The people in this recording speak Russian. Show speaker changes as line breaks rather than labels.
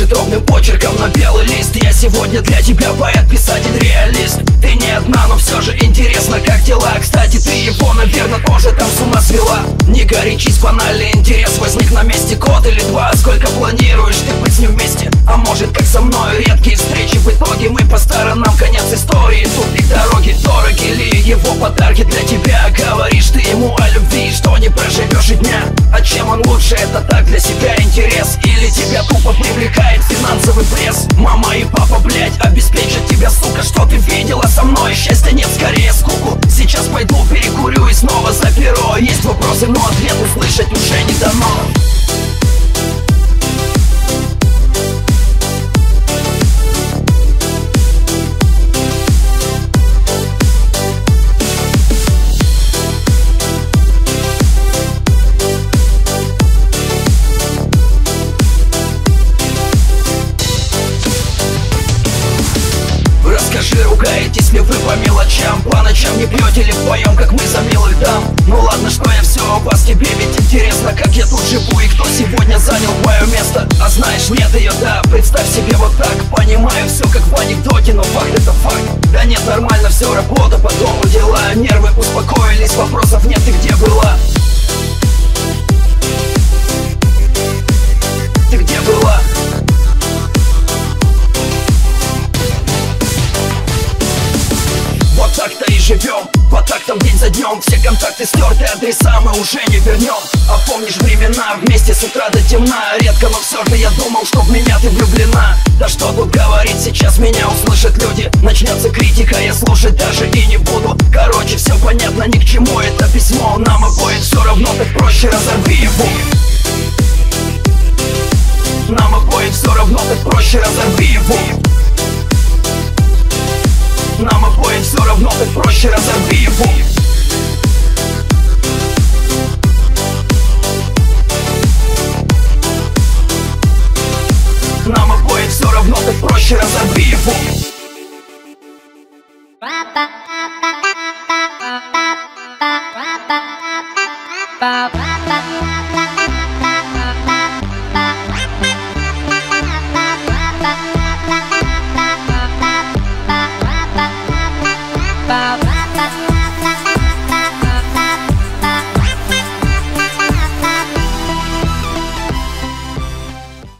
пишет ровным почерком на белый лист. Я сегодня для тебя поэт, писатель, реалист. Ты не одна, но все же интересно, как дела. Кстати, ты его, наверное, тоже там с ума свела. Не горячись, банальный интерес возник на месте. Год или два, сколько планируешь ты быть с ним вместе? А может, как со мной, редкие встречи. В итоге мы по сторонам, конец истории. Тупик дороги, дороги ли его подарки для тебя? Говоришь ты ему о любви, что не проживешь и дня. А чем он лучше, это так для себя интерес? Или тебя тупо привлекает финансовый пресс? Мама и папа, блять, обеспечат тебя, сука. Что ты видела со мной? Счастья нет, скорее скуку. Сейчас пойду перекурю и снова за перо. Есть вопросы, но ответ услышать уже не дано. Расскажи, ругаетесь ли вы по мелочам? По ночам не пьете ли вдвоем, как мы за милых дам? Ну ладно, что я все о вас, тебе ведь интересно, как я тут живу и кто сегодня занял твое место. А знаешь, нет ее, да, представь себе вот так. Понимаю все как в анекдоте, но факт это факт. Да нет, нормально, все, работа, по дому дела. Нервы успокоились, вопросов нет, ты где была? Ты где была? Вот так-то и живем, по тактам день за днем. Все контакты стерты, адреса мы уже не вернем. А помнишь времена, вместе с утра до темна? Редко, но все же я думал, что в меня ты влюблена. Да что тут говорить, сейчас меня услышат люди. Начнется критика, я слушать даже и не буду. Короче, все понятно, ни к чему это письмо. Нам обоим все равно, так проще разорви его. Нам обоим все равно, так проще разорви его. Нам обоим все равно, так проще разорви его. Нам обоим все равно, так проще разорви его.